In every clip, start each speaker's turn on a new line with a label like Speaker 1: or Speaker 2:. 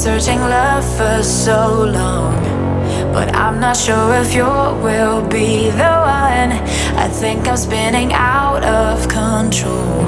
Speaker 1: searching love for so long, but I'm not sure if you will be the one. I think I'm spinning out of control,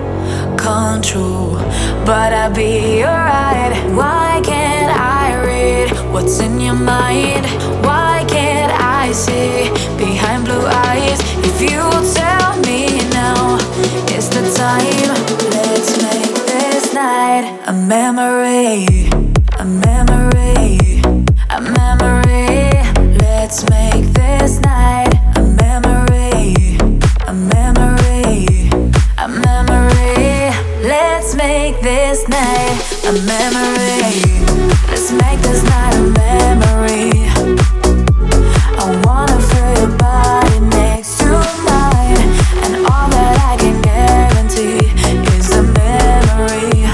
Speaker 1: but I'll be alright. Why can't I read what's in your mind? Why can't I see behind blue eyes? If you tell me now, it's the time. Let's make this night a memory, a memory, a memory. Let's make this night a memory, a memory, a memory. Let's make this night a memory. Let's make this night a memory. I wanna feel your body next to mine, and all that I can guarantee is a memory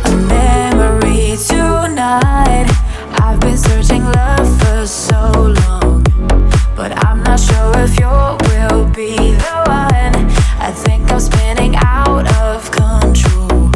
Speaker 1: tonight. I've been searching love for so long, but I'm not sure if you will be the one. I think I'm spinning out of control,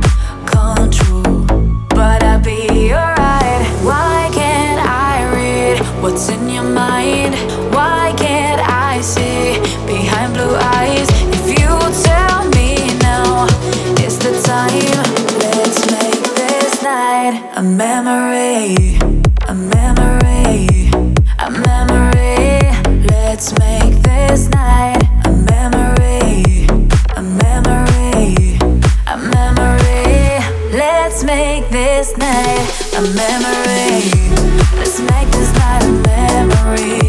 Speaker 1: but I'll be alright. Why can't I read what's in your mind? Why can't I see behind blue eyes? If you tell me now, it's the time. Let's make this night a memory, a memory, a memory. Let's make this night a memory, a memory, a memory. Let's make this night a memory. Let's make this night a memory.